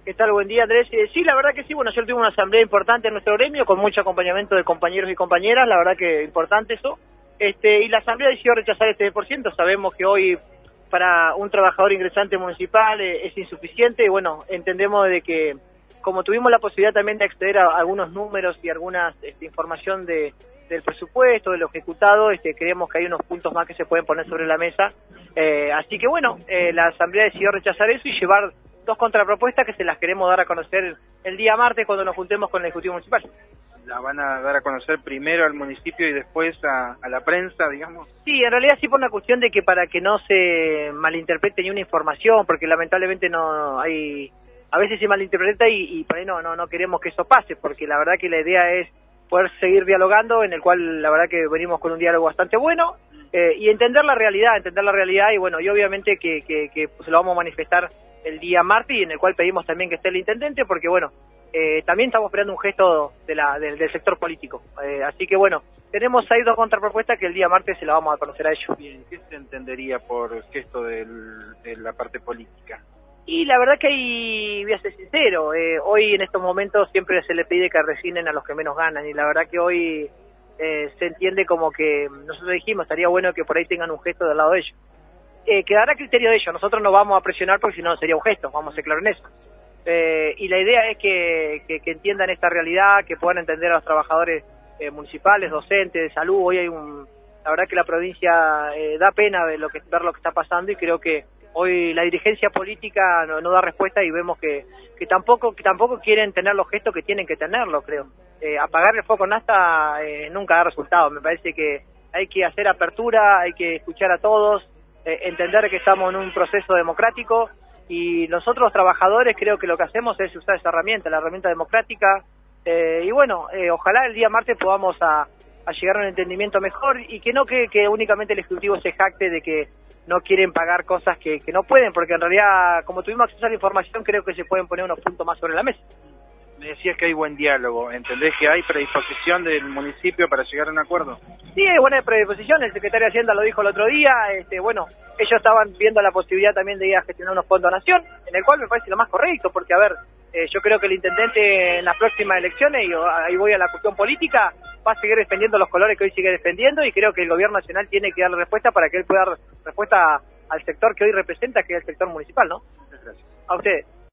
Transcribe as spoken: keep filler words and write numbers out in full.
¿Qué tal? Buen día, Andrés. Eh, sí, la verdad que sí, bueno, ayer tuvimos una asamblea importante en nuestro gremio, con mucho acompañamiento de compañeros y compañeras, la verdad que importante eso. Este, y la asamblea decidió rechazar este diez por ciento, sabemos que hoy para un trabajador ingresante municipal eh, es insuficiente, y bueno, entendemos de que como tuvimos la posibilidad también de acceder a algunos números y alguna este, información de, del presupuesto, de lo ejecutado, este, creemos que hay unos puntos más que se pueden poner sobre la mesa. Eh, así que bueno, eh, la asamblea decidió rechazar eso y llevar dos contrapropuestas que se las queremos dar a conocer el día martes cuando nos juntemos con el Ejecutivo Municipal. ¿La van a dar a conocer primero al municipio y después a, a la prensa, digamos? Sí, en realidad sí por una cuestión de que para que no se malinterprete ni una información, porque lamentablemente no hay, a veces se malinterpreta y, y por ahí no, no, no queremos que eso pase, porque la verdad que la idea es poder seguir dialogando, en el cual la verdad que venimos con un diálogo bastante bueno, eh, y entender la realidad, entender la realidad, y bueno, y obviamente que, que, que se lo vamos a manifestar el día martes, y en el cual pedimos también que esté el intendente, porque bueno, eh, también estamos esperando un gesto de la, del, del sector político, eh, así que bueno, tenemos ahí dos contrapropuestas que el día martes se la vamos a conocer a ellos. Bien, ¿qué se entendería por gesto del, de la parte política? Y la verdad que ahí voy a ser sincero, eh, hoy en estos momentos siempre se le pide que resignen a los que menos ganan, y la verdad que hoy eh, se entiende como que nosotros dijimos, estaría bueno que por ahí tengan un gesto del lado de ellos. Eh, quedará a criterio de ellos, nosotros no vamos a presionar porque si no sería un gesto, vamos a ser claros en eso. Eh, y la idea es que, que, que entiendan esta realidad, que puedan entender a los trabajadores eh, municipales, docentes, de salud. Hoy hay un, la verdad que la provincia eh, da pena ver lo que, ver lo que está pasando, y creo que hoy la dirigencia política no, no da respuesta, y vemos que, que tampoco que tampoco quieren tener los gestos que tienen que tenerlo, creo. Eh, apagar el foco en asta eh, nunca da resultado, me parece que hay que hacer apertura, hay que escuchar a todos, eh, entender que estamos en un proceso democrático, y nosotros los trabajadores creo que lo que hacemos es usar esa herramienta, la herramienta democrática, eh, y bueno, eh, ojalá el día martes podamos a, a llegar a un entendimiento mejor, y que no que, que únicamente el Ejecutivo se jacte de que no quieren pagar cosas que, que no pueden, porque en realidad, como tuvimos acceso a la información, creo que se pueden poner unos puntos más sobre la mesa. Me decías que hay buen diálogo, ¿entendés que hay predisposición del municipio para llegar a un acuerdo? Sí, hay buena predisposición, el secretario de Hacienda lo dijo el otro día, este, bueno, ellos estaban viendo la posibilidad también de ir a gestionar unos fondos a Nación, en el cual me parece lo más correcto, porque a ver, eh, yo creo que el intendente en las próximas elecciones, y ahí voy a la cuestión política, va a seguir defendiendo los colores que hoy sigue defendiendo, y creo que el gobierno nacional tiene que darle respuesta para que él pueda dar respuesta al sector que hoy representa, que es el sector municipal, ¿no? Muchas gracias. A ustedes.